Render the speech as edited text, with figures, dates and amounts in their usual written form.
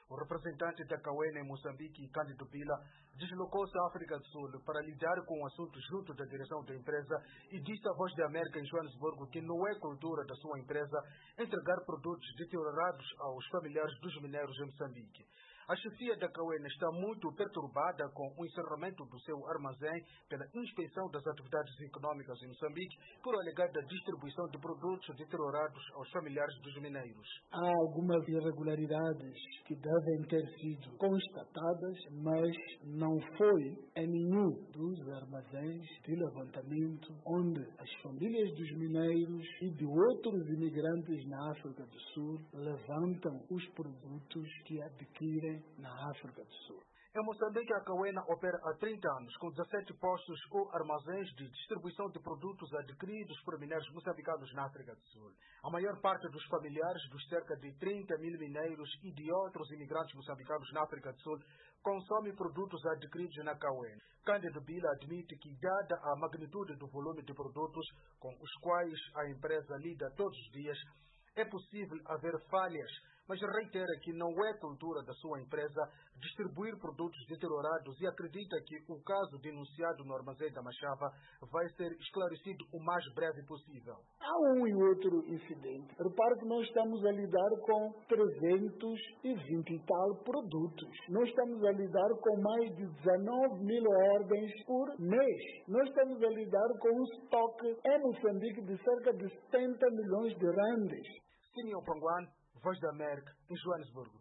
O representante da Cauena em Moçambique, Cândido Bila, deslocou-se à África do Sul para lidar com o assunto junto da direção da empresa e disse à Voz da América em Joanesburgo que não é cultura da sua empresa entregar produtos deteriorados aos familiares dos mineiros em Moçambique. A chefia da Cauena está muito perturbada com o encerramento do seu armazém pela inspeção das atividades econômicas em Moçambique por alegada distribuição de produtos deteriorados aos familiares dos mineiros. Há algumas irregularidades que devem ter sido constatadas, mas não foi em nenhum dos armazéns de levantamento onde as famílias dos mineiros e de outros imigrantes na África do Sul levantam os produtos que adquirem na África do Sul. Em Moçambique, a Cauena opera há 30 anos, com 17 postos ou armazéns de distribuição de produtos adquiridos por mineiros moçambicanos na África do Sul. A maior parte dos familiares dos cerca de 30 mil mineiros e de outros imigrantes moçambicanos na África do Sul consomem produtos adquiridos na Cauena. Cândido Bila admite que, dada a magnitude do volume de produtos com os quais a empresa lida todos os dias, é possível haver falhas, mas reitera que não é cultura da sua empresa distribuir produtos deteriorados e acredita que o caso denunciado no armazém da Machava vai ser esclarecido o mais breve possível. Há um e outro incidente. Repare que nós estamos a lidar com 320 e tal produtos. Nós estamos a lidar com mais de 19 mil ordens por mês. Nós estamos a lidar com um estoque em Moçambique de cerca de 70 milhões de randes. Simeon Pronguan, Voz da América, em Joanesburgo.